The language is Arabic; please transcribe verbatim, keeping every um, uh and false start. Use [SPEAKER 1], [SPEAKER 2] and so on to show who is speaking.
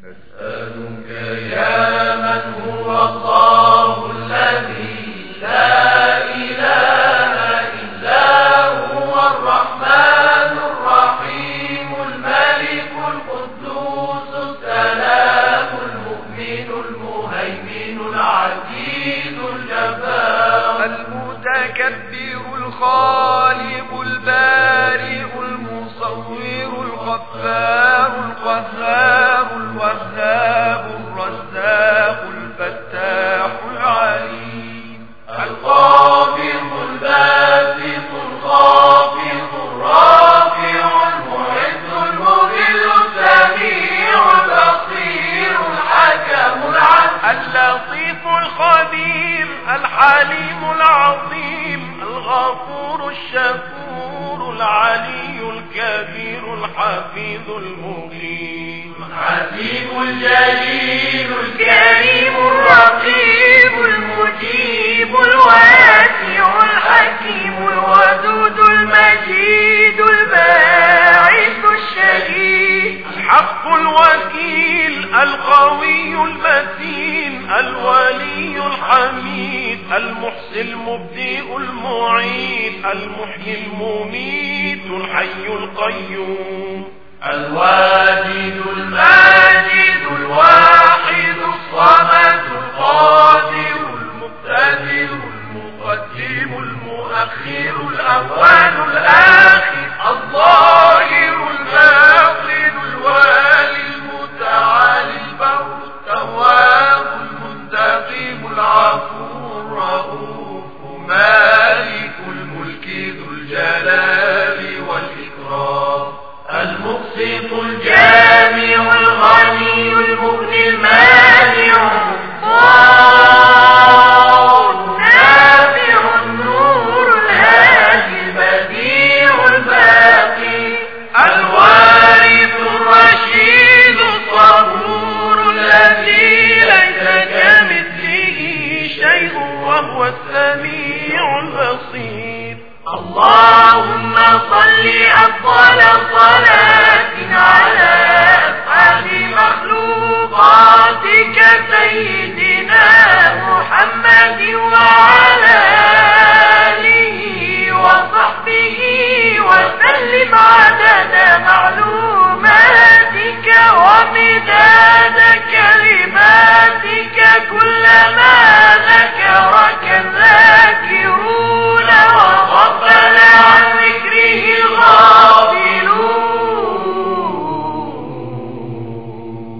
[SPEAKER 1] نسألك يا من هو الله الذي لا إله إلا هو الرحمن الرحيم الملك القدوس السلام المؤمن المهيمن العزيز الجبار
[SPEAKER 2] المتكبر الخالق البارئ المصور الغفار القهار الوهاب الرزاق الفتاح العليم
[SPEAKER 1] القابض الباسط الخافض الرافع المعز المذل السميع البصير الحكم العدل
[SPEAKER 2] اللطيف الخبير الحليم العظيم الغفور الشكور العلي الكبير الحفيظ المقيم
[SPEAKER 1] الحسيب الجليل الكريم الرقيب المجيب الواسع الحكيم الودود المجيد الباعث الشهيد
[SPEAKER 2] الحق الوكيل القوي المتين الولي الحميد المحصي المبدئ المعيد المحيي المميت الحي القيوم
[SPEAKER 1] الواجد الماجد الواحد الصمد القادر المقتدر المقدم المؤخر الأول الآخر الظاهر الباطن الوالي المتعالي البر التواب المنتقم العفو الرؤوف مالك الملك ذو الجلال والإكرام المقسط الجامع الغني المغني المانع النافع النور الهادي البديع الباقي الوارث الرشيد الصبور الذي ليس كمثله شيء وهو السميع البصير اللهم صل أفضل صلاة على أفعال مخلوقاتك سيدنا محمد وعلى آله وصحبه وسلم عدد معلوماتك ومداد كلماتك كلما